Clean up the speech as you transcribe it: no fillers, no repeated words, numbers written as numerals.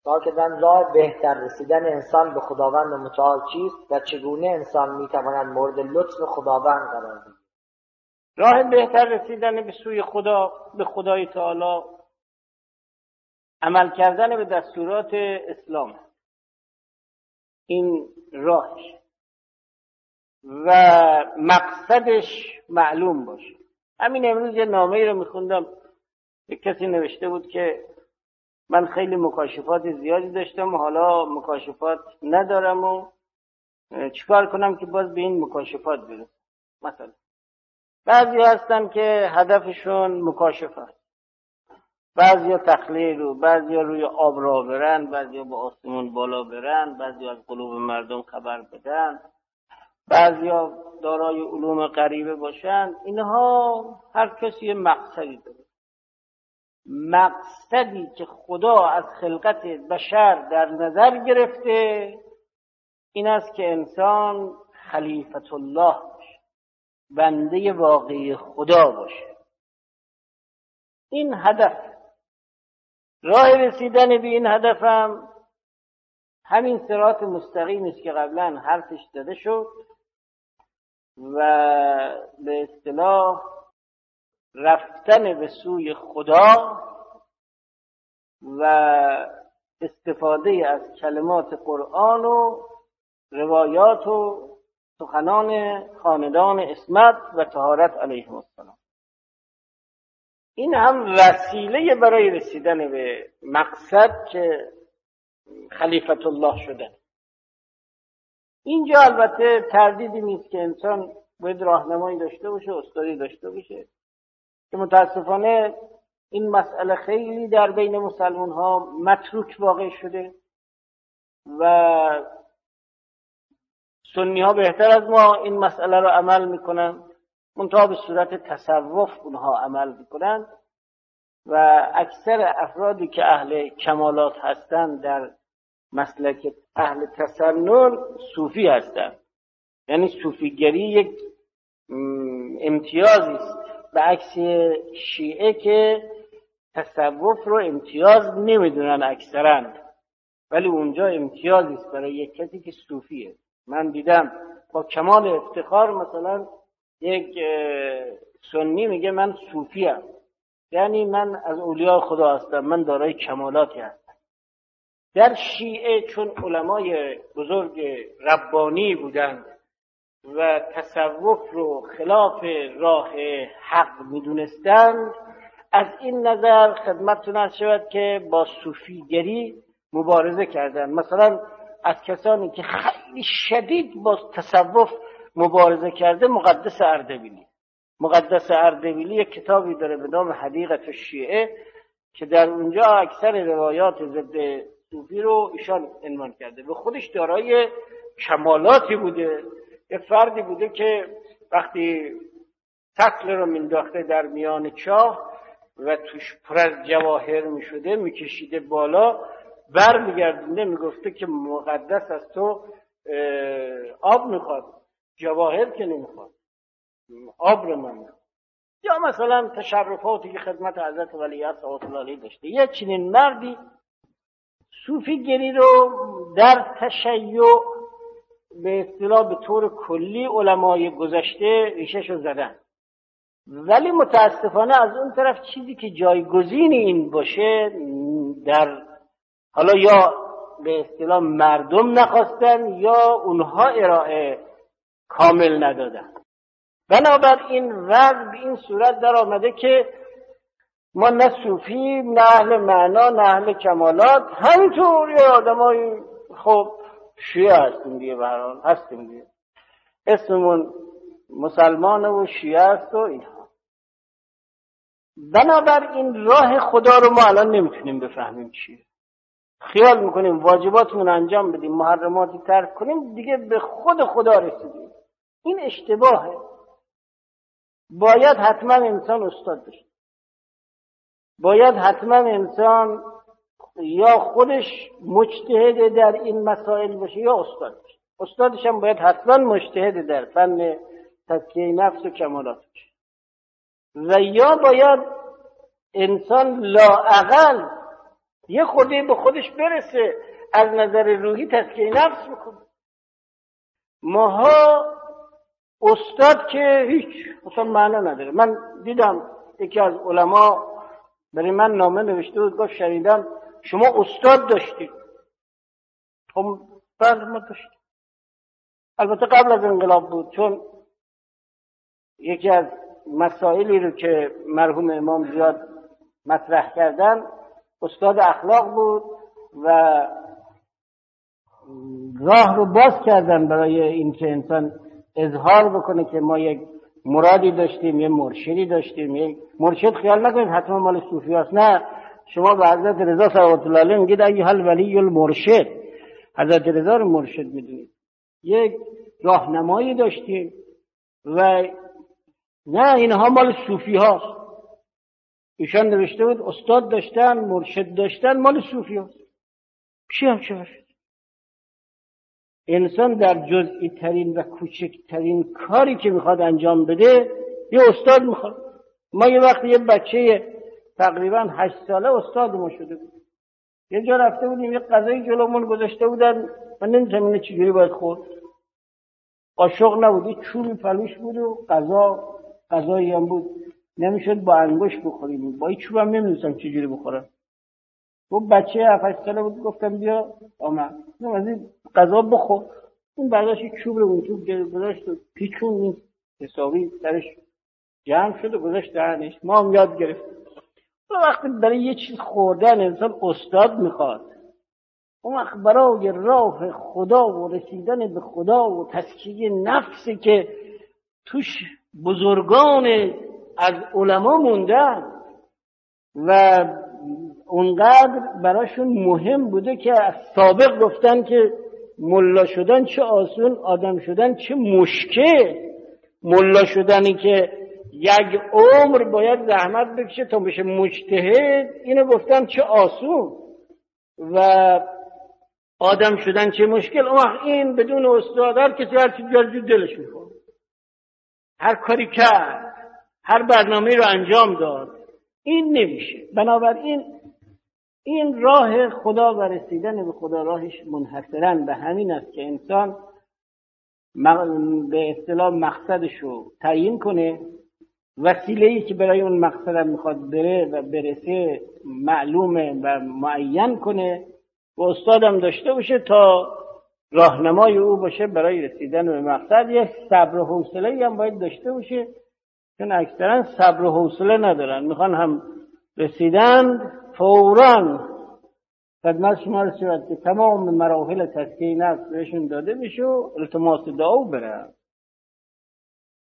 ساکدن راه بهتر رسیدن انسان به خداوند متعال چیست و چگونه انسان میتواند مورد لطف خداوند قرار بگیرد. راه بهتر رسیدن به سوی خدا، به خدای تعالی، عمل کردن به دستورات اسلام، این راهش و مقصدش معلوم باشه. همین امروز یه نامه‌ای رو میخوندم، یک کسی نوشته بود که من خیلی مکاشفات زیادی داشتم و حالا مکاشفات ندارم و چیکار کنم که باز به این مکاشفات برسم. مثلا بعضی هستن که هدفشون مکاشفات، بعضی ها تخلیل و بعضی ها روی آب را برن، بعضی ها با آسمون بالا برن، بعضی ها از قلوب مردم خبر بدن، بعضی ها دارای علوم غریبه باشن. اینها هر کسی یه مقصدی داره. مقصدی که خدا از خلقت بشر در نظر گرفته این است که انسان خلیفت الله باشه، بنده واقعی خدا باشه. این هدف. راه رسیدن به این هدفم همین صراط مستقیمی است که قبلا حرفش زده شد و به اصطلاح رفتن به سوی خدا و استفاده از کلمات قرآن و روایات و سخنان خاندان عصمت و طهارت علیهم السلام. این هم وسیله برای رسیدن به مقصد که خلیفت الله شدن. اینجا البته تردیدی نیست که انسان باید راهنمایی داشته باشه، استادی داشته باشه، که متاسفانه این مسئله خیلی در بین مسلمان ها متروک واقع شده و سنی ها بهتر از ما این مسئله رو عمل میکنن، منتها به صورت تصوف اونها عمل میکنن و اکثر افرادی که اهل کمالات هستند در مسلک اهل تسنن صوفی هستند. یعنی صوفیگری یک امتیازی است، به عکس شیعه که تصوف رو امتیاز نمیدونن اکثرا، ولی اونجا امتیازی است برای یک کسی که صوفیه. من دیدم با کمال افتخار مثلا یک سنی میگه من صوفیم، یعنی من از اولیاء خدا هستم، من دارای کمالاتی هستم. در شیعه چون علمای بزرگ ربانی بودند و تصوف رو خلاف راه حق میدونستند، از این نظر خدمتتون عرض شود که با صوفیگری مبارزه کردند. مثلا از کسانی که خیلی شدید با تصوف مبارزه کرده مقدس اردبیلی. مقدس اردبیلی یک کتابی داره به نام حدیقه الشیعه که در اونجا اکثر روایات ضد صوفی رو ایشان عنوان کرده. به خودش دارای کمالاتی بوده، یک فردی بوده که وقتی سطل رو مینداخته در میان چاه و توش پر از جواهر میشده میکشیده بالا، بر میگردنده میگفته که مقدس از تو آب میخواد، جواهر که نمیخواد، آب رو من میخواد. یا مثلا تشرفاتی که خدمت حضرت ولیعصر صلوات الله علیه داشته. یه چنین مردی صوفیگری رو در تشیع به اصطلاح به طور کلی علمای گذشته ریشه‌شو زدن، ولی متاسفانه از اون طرف چیزی که جایگزین این باشه در حالا یا به اصطلاح مردم نخواستن یا اونها ارائه کامل ندادن. بنابراین وضع به این صورت در آمده که ما نه صوفیم، نه اهل معنا، نه اهل کمالات، همینطور یه آدمای خب شیعه هستیم دیگه، به هر حال هستیم دیگه، اسممون مسلمان و شیعه است و اینها. بنابراین راه خدا رو ما الان نمیتونیم بفهمیم چیه. خیال میکنیم واجباتمون انجام بدیم، محرماتی ترک کنیم، دیگه به خود خدا رسیدیم. این اشتباهه. باید حتما انسان استاد بشه. باید حتما انسان یا خودش مجتهد در این مسائل باشه یا استاد باشه. استادش هم باید حتما مجتهد در فن تزکیه نفس و کمالات باشه. و یا باید انسان لااقل یه خورده به خودش برسه، از نظر روحی تزکیه نفس بکنه. ماها استاد که هیچ اصلا معنا نداره. من دیدم یکی از علما برای من نامه نوشته بود، گفت شنیدم شما استاد داشتید. خب بله ما داشتیم. البته قبل از انقلاب بود، چون یکی از مسائلی رو که مرحوم امام زیاد مطرح کردن استاد اخلاق بود و راه رو باز کردن برای اینکه انسان اظهار بکنه که ما یک مرادی داشتیم، یک مرشدی داشتیم. یک مرشد خیال نکنید حتما مال صوفی هست، نه. شما به حضرت رضا صلوات الله علیه میگید ایها الولی المرشد، حضرت رضا رو مرشد میدونید. یک راهنمایی داشتیم و نه اینها مال صوفی هاست. ایشان نوشته بود استاد داشتن، مرشد داشتن، مال صوفی هاست. کی هم چه باشه؟ انسان در جزئی ترین و کوچکترین کاری که میخواد انجام بده یه استاد میخواد. ما یه وقت یه بچه تقریبا 8 ساله استاد ما شده بود. یه جا رفته بودیم یه غذای جلومون گذاشته بودن، من نمی‌دونم اینو چجوری باید خورد. قاشق نبود، یه چوبی پلوش بود و غذایی هم بود، نمیشد با انگشت بخوریم، با این چوب هم نمیدونستم چجوری بخورم. و بچه 7 ساله بود، گفتم بیا آمد از این غذا بخور. اون برداشت چوب رو اون چوب گذاشت و پیچون حسابی درش جمع شد و گذاشت دهنش. ما هم یاد گرفتیم. وقتی برای یه چیز خوردن انسان استاد میخواد، اون وقت برای راه خدا و رسیدن به خدا و تزکیه نفسی که توش بزرگان از علما موندن و اونقدر براشون مهم بوده که از سابق گفتن که ملا شدن چه آسون، آدم شدن چه مشکل. ملا شدنی که یک عمر باید زحمت بکشه تا بشه مجتهد، اینو گفتن چه آسون، و آدم شدن چه مشکل. اون وقت این بدون استاد هر کسی هر چی جلجو دلش میخواد، هر کاری کرد، هر برنامه رو انجام داد، این نمیشه. بنابراین این راه خدا و رسیدن به خدا راهش منحصراً به همین است که انسان به اصطلاح مقصدش رو تعیین کنه، وسیله‌ای که برای اون مقصد میخواد بره و برسه معلومه و معین کنه و استادم داشته باشه تا راهنمای او باشه برای رسیدن به مقصد. یک صبر و حوصله‌ای هم باید داشته باشه، چون اکثرا صبر و حوصله ندارن، میخوان هم رسیدن فوراً خدمت شما رسید که تمام مراحل تزکیه نفس بهشون داده بشه و التماس دعا برن.